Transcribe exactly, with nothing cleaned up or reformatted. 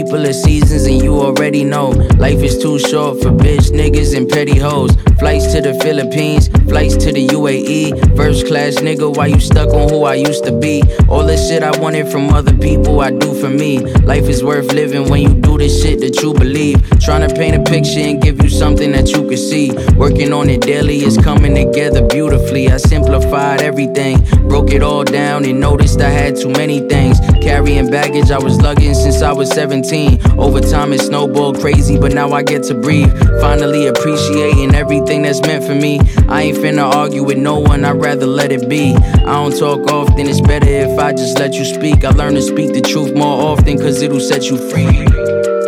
couple of seasons and you already know life is too short for bitch niggas and petty hoes. Flights to the Philippines, flights to the U A E. First class nigga, why you stuck on who I used to be? All the shit I wanted from other people, I do for me. Life is worth living when you do the shit that you believe. Trying to paint a picture and give you something that you can see. Working on it daily, it's coming together beautifully. I simplified everything, broke it all down and noticed I had too many things. Carrying baggage I was lugging since I was seventeen. Over time it snowballed crazy, but now I get to breathe. Finally appreciating everything that's meant for me. I ain't finna argue with no one, I'd rather let it be. I don't talk often, it's better if I just let you speak. I learn to speak the truth more often, cause it'll set you free.